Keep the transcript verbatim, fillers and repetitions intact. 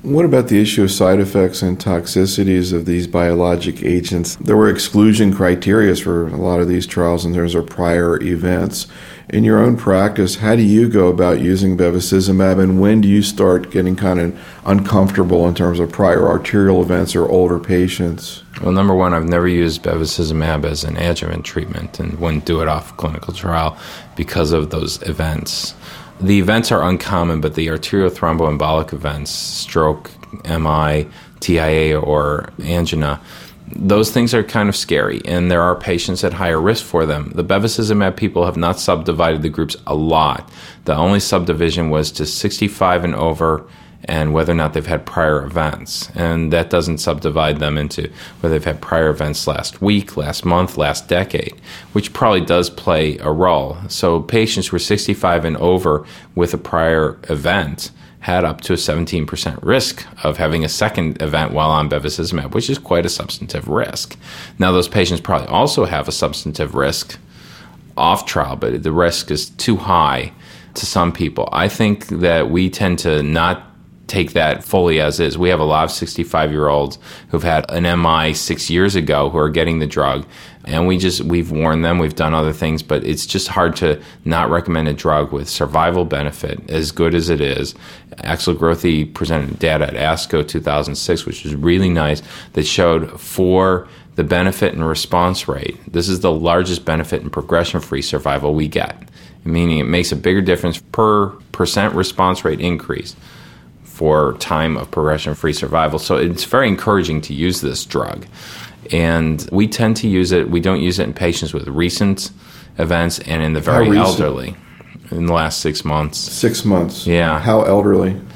What about the issue of side effects and toxicities of these biologic agents? There were exclusion criteria for a lot of these trials in terms of prior events. In your own practice, how do you go about using bevacizumab, and when do you start getting kind of uncomfortable in terms of prior arterial events or older patients? Well, number one, I've never used bevacizumab as an adjuvant treatment and wouldn't do it off clinical trial because of those events. The events are uncommon, but the arterial thromboembolic events, stroke, M I, T I A, or angina, those things are kind of scary, and there are patients at higher risk for them. The bevacizumab people have not subdivided the groups a lot. The only subdivision was to sixty-five and over and whether or not they've had prior events. And that doesn't subdivide them into whether they've had prior events last week, last month, last decade, which probably does play a role. So patients who are sixty-five and over with a prior event had up to a seventeen percent risk of having a second event while on bevacizumab, which is quite a substantive risk. Now, those patients probably also have a substantive risk off trial, but the risk is too high to some people. I think that we tend to not take that fully as is. We have a lot of sixty-five-year-olds who've had an M I six years ago who are getting the drug, and we just, we've warned them, we've done other things, but it's just hard to not recommend a drug with survival benefit, as good as it is. Axel Grothe presented data at ASCO two thousand six, which was really nice, that showed for the benefit and response rate, this is the largest benefit in progression-free survival we get, meaning it makes a bigger difference per percent response rate increase for time of progression-free survival. So it's very encouraging to use this drug. And we tend to use it, we don't use it in patients with recent events and in the very elderly in the last six months. Six months? Yeah. How elderly?